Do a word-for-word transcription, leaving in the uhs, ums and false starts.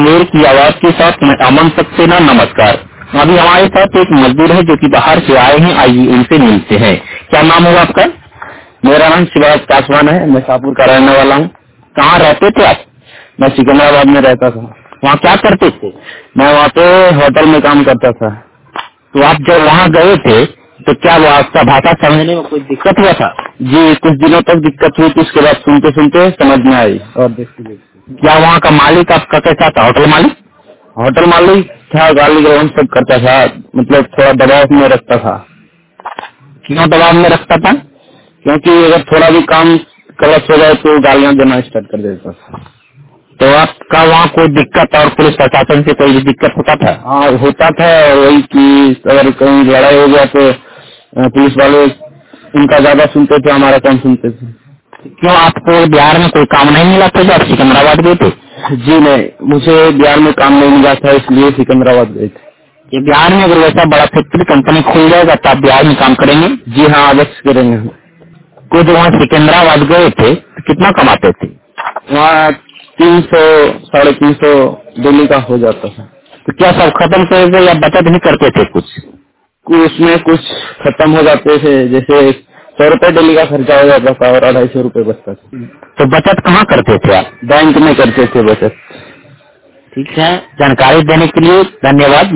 मेर की आवाज के साथ मैं अमन सक्सेना, नमस्कार। अभी हमारे साथ एक मजदूर है जो कि बाहर से आए हैं, आइए उनसे मिलते हैं। क्या नाम होगा आपका? मेरा नाम शिवराज पासवान है, मैं शाहपुर का रहने वाला हूँ। कहाँ रहते थे आप? मैं सिकंदराबाद में रहता था। वहाँ क्या करते थे? मैं वहाँ पे होटल में काम करता था। तो आप जब वहाँ गए थे तो क्या वो आपका भाषा समझने में कोई दिक्कत हुआ था? जी, कुछ दिनों तक दिक्कत हुई थी, उसके बाद सुनते सुनते समझ में आई और देखते देखते। क्या वहाँ का मालिक आपका कैसा था? होटल मालिक? होटल मालिक था, गाली गलौज सब करता था, मतलब थोड़ा दबाव में रखता था। क्यों दबाव में रखता था? क्योंकि अगर थोड़ा भी काम गलत हो जाए तो गालियां देना स्टार्ट कर देता था। तो आपका वहाँ कोई दिक्कत और पुलिस प्रशासन से कोई भी दिक्कत होता था? हाँ होता था, वही कि अगर कहीं लड़ाई हो गया तो अ, पुलिस वाले उनका ज्यादा सुनते थे, हमारा कम सुनते थे। क्यों आपको बिहार में कोई काम नहीं मिला था जब आप सिकंदराबाद गए थे? जी नहीं, मुझे बिहार में काम नहीं मिला था, इसलिए सिकंदराबाद गए थे। ये बिहार में अगर वैसा बड़ा फैक्ट्री कंपनी खुल जाएगा तो आप बिहार में काम करेंगे? जी हाँ, अवश्य करेंगे हम। को जो वहाँ सिकंदराबाद गए थे तो कितना कमाते थे? वहाँ तीन सौ साढ़े तीन सौ डेली का हो जाता था। तो क्या सब खत्म कर दे या बचत भी करते थे कुछ? कुछ उसमें कुछ खत्म हो जाते थे, जैसे सौ रुपए डेली का खर्चा हो जाता था और अढ़ाई सौ रूपये बचता था। तो बचत कहाँ करते थे आप? बैंक में करते थे बचत। ठीक है, जानकारी देने के लिए धन्यवाद।